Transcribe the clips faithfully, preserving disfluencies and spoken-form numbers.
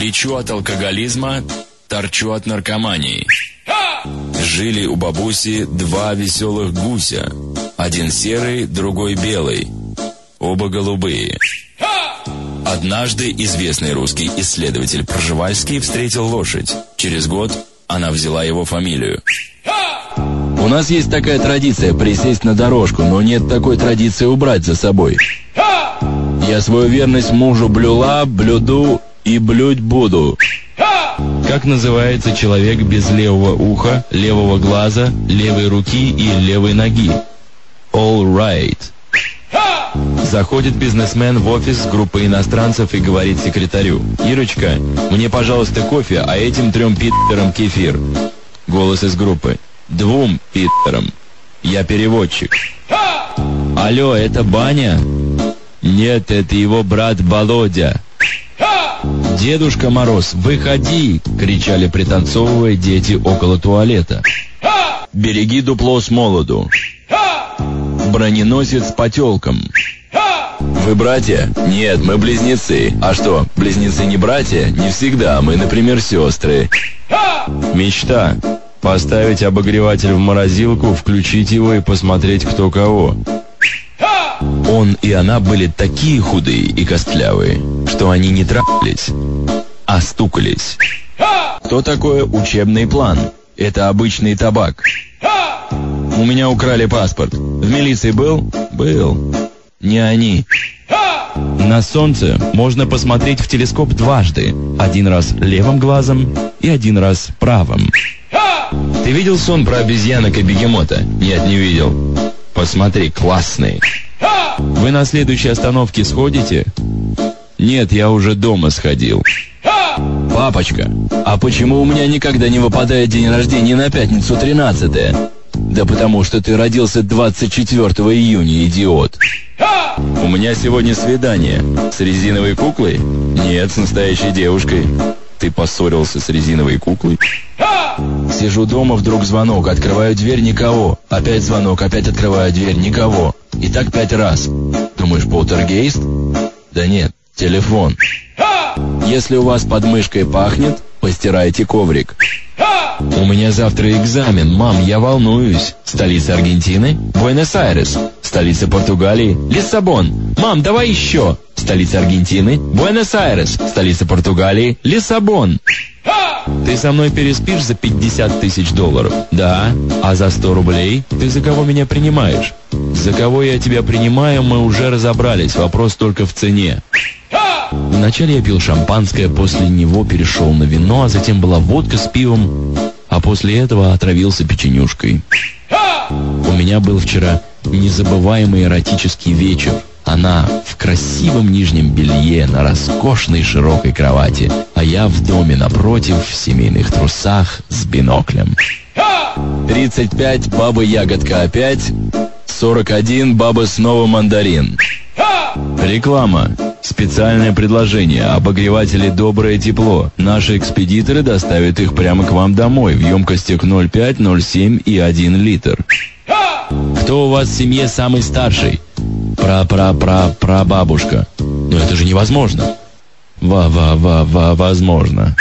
Лечу от алкоголизма, торчу от наркомании. Жили у бабуси два веселых гуся. Один серый, другой белый. Оба голубые. Однажды известный русский исследователь Пржевальский встретил лошадь. Через год она взяла его фамилию. У нас есть такая традиция присесть на дорожку, но нет такой традиции убрать за собой. Я свою верность мужу блюла, блюду и блюдь буду. Как называется человек без левого уха, левого глаза, левой руки и левой ноги? All right. Заходит бизнесмен в офис с группой иностранцев и говорит секретарю: «Ирочка, мне, пожалуйста, кофе, а этим трем пидорам кефир». Голос из группы: «Двум пидорам. Я переводчик». «Алло, это Баня?» «Нет, это его брат Володя». «Дедушка Мороз, выходи!» — кричали, пританцовывая, дети около туалета. «Береги дупло с молоду». «Броненосец с потелком». «Вы братья?» «Нет, мы близнецы». «А что, близнецы не братья?» «Не всегда, мы, например, сестры». «Мечта. Поставить обогреватель в морозилку, включить его и посмотреть, кто кого». Он и она были такие худые и костлявые, что они не трахались, а стукались. Кто такое учебный план? Это обычный табак. У меня украли паспорт. В милиции был? Был. Не они. На солнце можно посмотреть в телескоп дважды. Один раз левым глазом и один раз правым. Ты видел сон про обезьянок и бегемота? Нет, не видел. Посмотри, классный. Вы на следующей остановке сходите? Нет, я уже дома сходил. Папочка, а почему у меня никогда не выпадает день рождения на пятницу тринадцатое? Да потому что ты родился двадцать четвёртого июня, идиот. У меня сегодня свидание. С резиновой куклой? Нет, с настоящей девушкой. Ты поссорился с резиновой куклой? Сижу дома, вдруг звонок, открываю дверь, никого. Опять звонок, опять открываю дверь, никого. И так пять раз. Думаешь, полтергейст? Да нет, телефон. Если у вас под мышкой пахнет, постирайте коврик. У меня завтра экзамен, мам, я волнуюсь. Столица Аргентины? Буэнос-Айрес. Столица Португалии? Лиссабон. Мам, давай еще. Столица Аргентины? Буэнос-Айрес. Столица Португалии? Лиссабон. Ты со мной переспишь за пятьдесят тысяч долларов? Да. А за сто рублей? Ты за кого меня принимаешь? За кого я тебя принимаю, мы уже разобрались. Вопрос только в цене. Вначале я пил шампанское, после него перешел на вино, а затем была водка с пивом, а после этого отравился печенюшкой. У меня был вчера незабываемый эротический вечер. Она в красивом нижнем белье на роскошной широкой кровати, а я в доме напротив в семейных трусах с биноклем. тридцать пять, баба ягодка опять. сорок один, баба снова мандарин. Реклама. Специальное предложение. Обогреватели «Доброе тепло». Наши экспедиторы доставят их прямо к вам домой в емкостях ноль пять, ноль семь и один литр. Кто у вас в семье самый старший? Пра-пра-пра-прабабушка. Но это же невозможно. Ва-ва-ва-ва, возможно.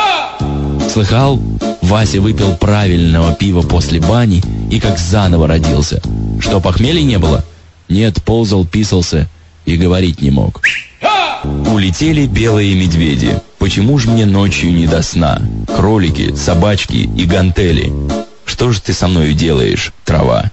Слыхал? Вася выпил правильного пива после бани и как заново родился. Что, похмелья не было? Нет, ползал, писался и говорить не мог. Улетели белые медведи. Почему ж мне ночью не до сна? Кролики, собачки и гантели. Что же ты со мною делаешь, трава?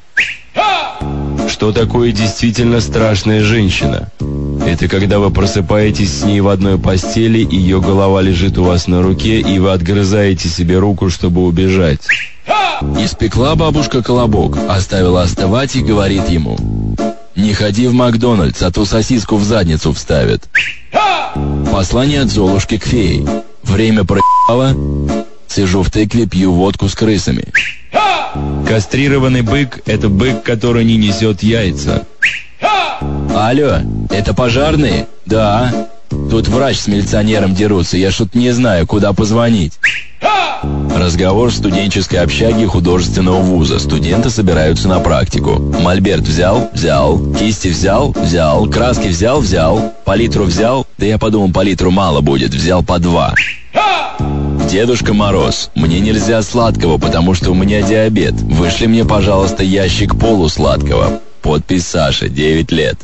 Что такое действительно страшная женщина? Это когда вы просыпаетесь с ней в одной постели, ее голова лежит у вас на руке, и вы отгрызаете себе руку, чтобы убежать. Испекла бабушка колобок, оставила остывать и говорит ему: «Не ходи в Макдональдс, а то сосиску в задницу вставят». Послание от Золушки к фее. Время проебало. Сижу в тыкве, пью водку с крысами. Кастрированный бык – это бык, который не несет яйца. Алло, это пожарные? Да. Тут врач с милиционером дерутся, я что-то не знаю, куда позвонить. Разговор в студенческой общаге художественного вуза. Студенты собираются на практику. Мольберт взял? Взял. Кисти взял? Взял. Краски взял? Взял. Палитру взял? Да я подумал, по литру мало будет, взял по два. Дедушка Мороз, мне нельзя сладкого, потому что у меня диабет. Вышли мне, пожалуйста, ящик полусладкого. Подпись Саша, девять лет.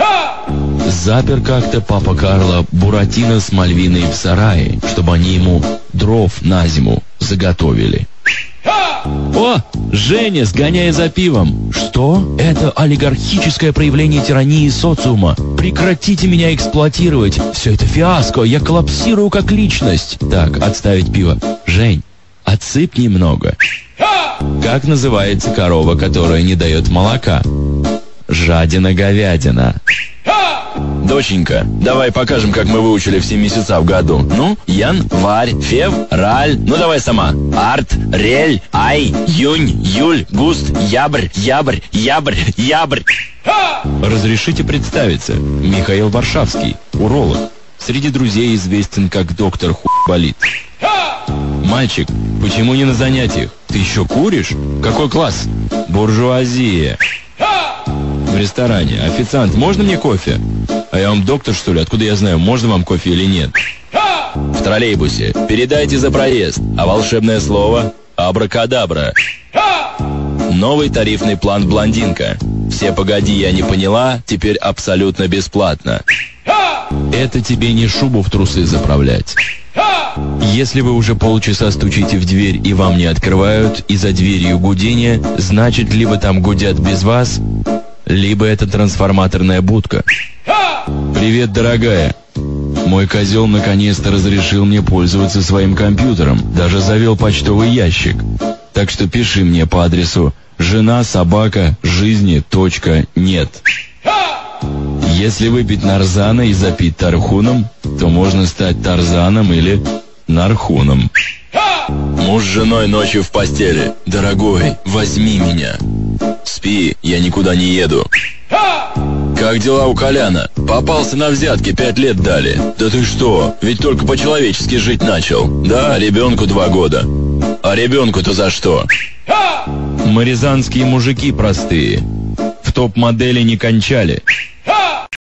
Запер как-то папа Карло Буратино с Мальвиной в сарае, чтобы они ему дров на зиму заготовили. О, Женя, сгоняй за пивом. Что? Это олигархическое проявление тирании социума. Прекратите меня эксплуатировать. Все это фиаско, я коллапсирую как личность. Так, отставить пиво. Жень, отсыпь немного. Как называется корова, которая не дает молока? Жадина-говядина. Доченька, давай покажем, как мы выучили все месяца в году. Ну, январь, февраль. Ну, давай сама. Арт, рель, ай, юнь, июль, густ, ябрь, ябрь, ябрь, ябрь. Разрешите представиться. Михаил Варшавский, уролог. Среди друзей известен как доктор хуй-болит. Мальчик, почему не на занятиях? Ты еще куришь? Какой класс? Буржуазия. В ресторане. Официант, можно мне кофе? А я вам доктор, что ли? Откуда я знаю, можно вам кофе или нет? В троллейбусе. Передайте за проезд. А волшебное слово? Абракадабра. Новый тарифный план «Блондинка». Все погоди, я не поняла, теперь абсолютно бесплатно. Это тебе не шубу в трусы заправлять. Если вы уже полчаса стучите в дверь и вам не открывают, и за дверью гудение, значит, либо там гудят без вас, либо это трансформаторная будка. Привет, дорогая. Мой козел наконец-то разрешил мне пользоваться своим компьютером, даже завел почтовый ящик. Так что пиши мне по адресу жена собака жизни точка нет. Если выпить нарзана и запить тархуном, то можно стать Тарзаном или Нархуном. Муж с женой ночью в постели. Дорогой, возьми меня. Спи, я никуда не еду. Как дела у Коляна? Попался на взятки, пять лет дали. Да ты что, ведь только по-человечески жить начал. Да, ребенку два года. А ребенку-то за что? Мы рязанские мужики простые. В топ-модели не кончали.